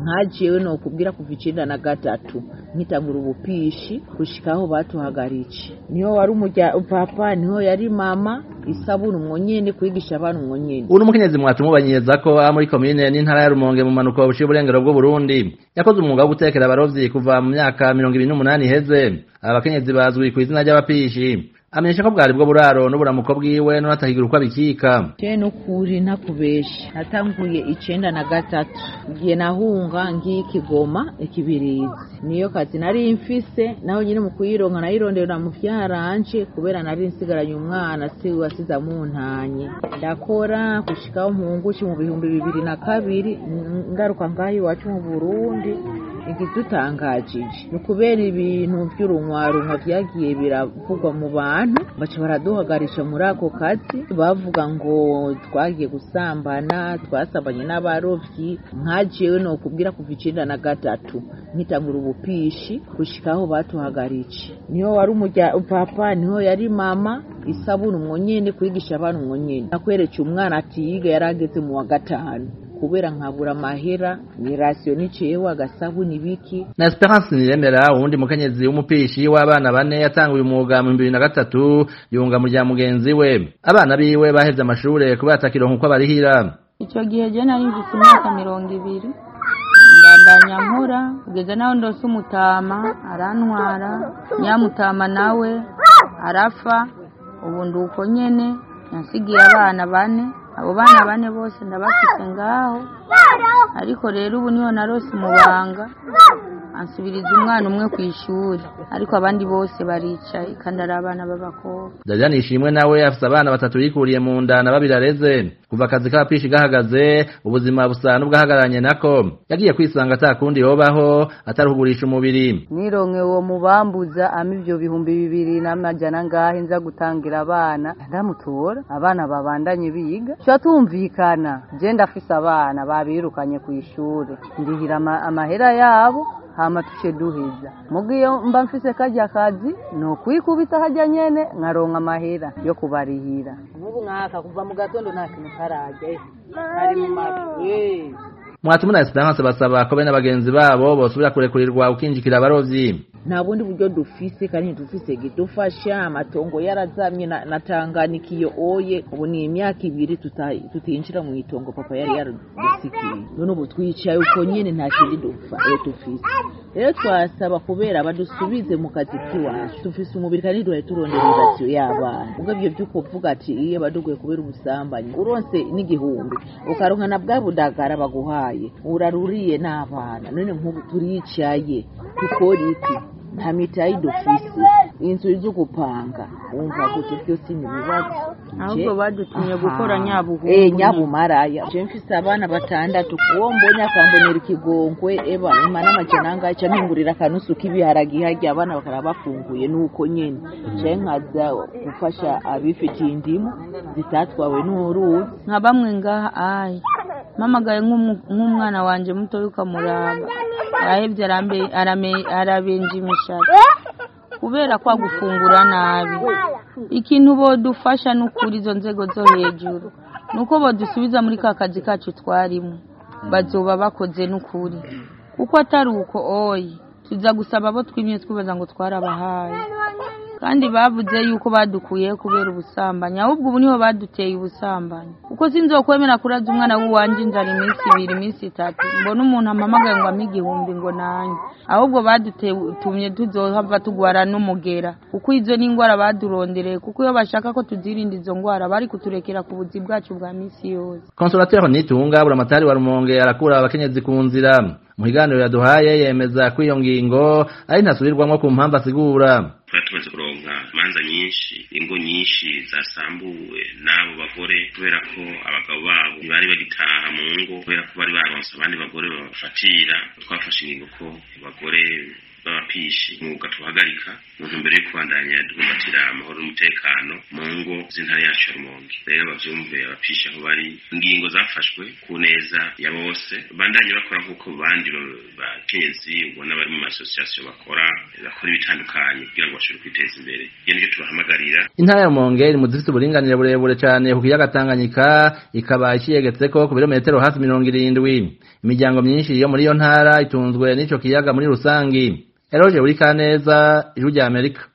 nkajewe no kubwira kuva 93 nkitangura ubupishi gushikaho batuhagaritse niho wari papa niho yari mama isabuni umwonyene kwigisha abantu umwonyene. Uno mukenyezi mwatumubanyeza ko muri commune n'intara ya Rumonge mu manuko buciye uburengero bwo Burundi yakoze umwuga wo gutekera abarovyi kuva mu myaka 28 iheze. Abakenyezi bazwi ku izina ry'abapishi amenyesha ko bwari bwo buraro n'uburamuko bwiwe no natahigira uko abikika. Je no kuri nakubesha natanguye 93 ngiye nahunga ngiye Kigoma Ikibirizi niyo kazi nari mfise naho nyine mu kuyironka nayirondera mu vyaranje kubera nari nsigaranye umwana se wasiza mu ntanye ndakora gushikaho mpungushi mu 2002 ngaruka ngayi wacu mu Burundi igitutangajije nukubera ibintu by'urunwarunwa vyagiye biravugwa mu bantu baca baraduhagarisha muri ako kazi bavuga ngo twagiye gusambana twasabanye n'abarovyi nkajewe no kubwira kuva 93 nkitangura ubupishi gushikaho batuhagaritse niho wari papa niho yari mama isabuni umwonyene kwigisha abantu umwonyene nakweretse umwana atiyiga yarageze mu wa 5 kubera nkabura amahera ni ratio nicewe agasabuni biki. Na Esperance Niremera uwundi mukenyezi w'umupishi w'abana 4 yatanguye umwuga mu 2003 yunga mu rya mugenzi we. Abana biwe bahevye amashure kubera atakironka uko barihira. Ico gihe je nari mfise imyaka 20 ndandanya nkora kugeza naho ndose umutama arantwara nyamutama nawe arafa ubu nduko nyene yansigiye abana 4 abo bana 4 bose ndabafise ngaho ariko rero ubu niho narose mubanga ansubiriza umwana umwe ku ishuri ariko abandi bose baricaye kandi ari abana b'abakobwa. Dajani Ishimwe nawe afise abana 3 yikuriye mu nda na 2 areze kuva akazi k'abapishi gahagaze ubuzima busa n'ubwahagaranye nako yagiye kwisanga atakundi yobaho ataruhugurisha umubiri. Nironke uwo mubambuza amivyo 2200 ngahe nza gutangira abana ndamutora abana babandanye biga cyo tumvikana je ndafise abana babirukanye ku ishuri ndihira amahera yabo hama tuce duheza mugiyo mba mfise kajya kazi no kwikubita hajya nyene nkaronka amahera yo kubarihira ubu mwaka kuva mu gatondo nakintu karaje ari mu mabi. Mwatumuna Esperance basaba ko bene abagenzi babo bosubira kurekurirwa ukinjikira abarovyi. Nta bundi buryo dufise kandi dufise gidufasha amatongo yarazamye natanganikiyo oye ubu ni imyaka 2 tutinjira mu itongo papa yari yaradusikiye none ubu twicaye uko nyene nta kindi dufise rero twasaba kubera abadusubize mu kazi kiwacu dufise umubiri kandi duhaye turondera irasiyo y'abana ugavyo byuko vuga ati iyo baduguye kubera ubusambanyi uronse n'igihumbi ukaronka na bwa budagara baguhaye uraruriye n'abana none nk'ubu turicaye tukora iki nta mitayi dufise inzu zo gupanga umva gute byose ni bibazo ahubwo badutumye gukora nyabumaraya je mfise abana 6 uwo mbonye akambonera ikigongwe eba imana amajananga aca mpingurira kanusu k'ibiharagi hajya abana bakara bafunguye nuko nyene je nkaza gufasha abifitiye indimu zitatwawe n'uruzi nka bamwe ngaha mama gaye nk'umwana wanje muto yukamuraba arahevye arabenje imishati kubera kwa gufungura nabi ikintu bodufasha n'ukuri izo nzego zo hejuru nuko bodusubiza muri kakazi kacu twarimo bazoba bakoze n'ukuri kuko atari uko oyi tuza gusaba abo twimye twibaza ngo twarabahaye kandi bavuze yuko badukuye kubera ubusambanyi ahubwo ubu niho baduteye ubusambanyi uko sinzokwemera kuraza umwana w'uwanje inzara iminsi 2 iminsi 3 mbona umuntu amamagaye ngo amigihumbi ngo nanjye ahubwo badutumye tuzohava tugwara n'umugera kuko izo ni ingwara badurondereye kuko iyo bashaka ko tuzirinda izo ngwara bari kuturekera ku buzi bwacu bwa misi yose. Consolateur Nitunga buramatari wa Rumonge arakura abakenyezi ku nzira mu higaniro yaduhaye yemeza ko iyo ngingo ari ntasubirwamo ku mpamvu asigura. Tumaze kuronka manza nyinshi ingo nyinshi zasambuwe n'abo bagore kubera ko abagabo babo bari bagitaha mu ngo kubera ko bari baronse abandi bagore babafatira twafashe ingingo ko abagore w'abapishi umwuga tuhagarika mu ntumbero yo kubandanya dukumbatira amahoro n'umutekano mu ngo z'intara yacu ya Rumonge. Rero bavyumve abapishi aho bari, ingingo zafashwe ku neza ya bose, bandanye bakora nk'uko bandi bakenyezi ubona bari mu association bakora ibitandukanye kugira ngo bashobore kwiteza imbere. Iyo niyo tubahamagarira. Intara ya Rumonge iri mu zifite uburinganire burebure cyane ku kiyaga Tanganyika, ikaba iciyegetseko ku birometero hafi 70. Imiryango myinshi yo muri iyo ntara itunzwe n'ico kiyaga muri rusangi. Eroje Urikaneza, Ijwi rya Amerika.